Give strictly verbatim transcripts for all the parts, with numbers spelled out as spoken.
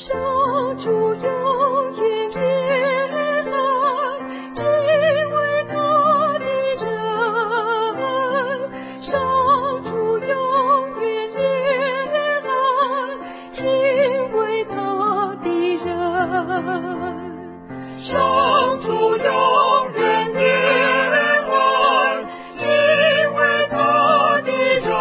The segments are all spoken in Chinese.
上主永远悦纳敬畏他的人，上主永远悦纳敬畏他的人，上主永远悦纳敬畏他的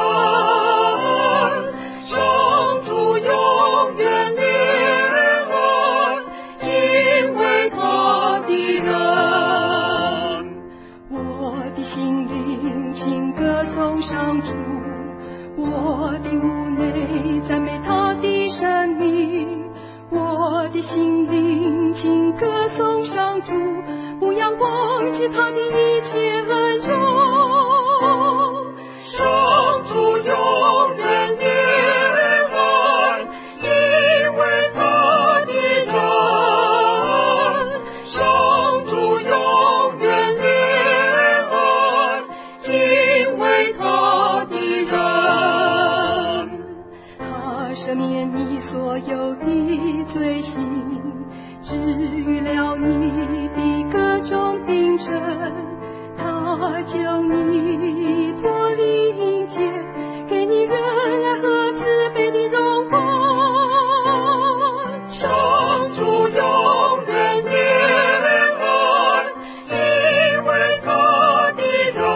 人，上主永远悦纳敬畏他的人。我的心灵请歌颂上主，我的屋内赞美他的生命，我的心灵请歌颂上主，不要忘记他的一切恩宠。上主永远悦纳敬畏他的人，上主永远悦纳敬畏他的人。他赦免你所有的罪行，治愈了你的各种病症，他救你脱离阴间，给你仁爱和慈悲的荣光。上主永远悦纳敬畏他的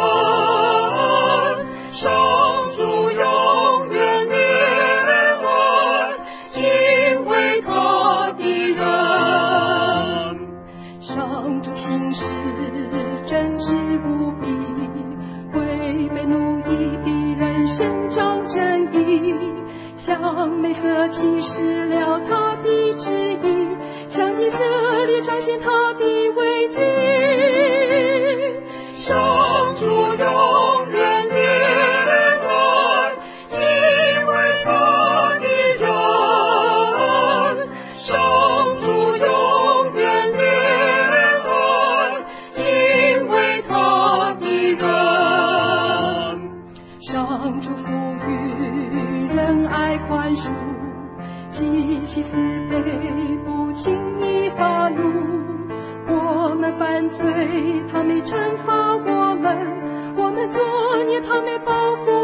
人，上主永远悦纳敬畏他的人。上主行事正直无比，为被奴役的人伸张正义，向美色启示了他的旨意，向以色列彰显他的伟绩。上主永远悦纳敬畏他的人，上主永远悦纳敬畏他的人。上主赋予仁爱宽恕，极其慈悲，不轻易发怒。我们犯罪，他没惩罚我们；我们作孽，他没报复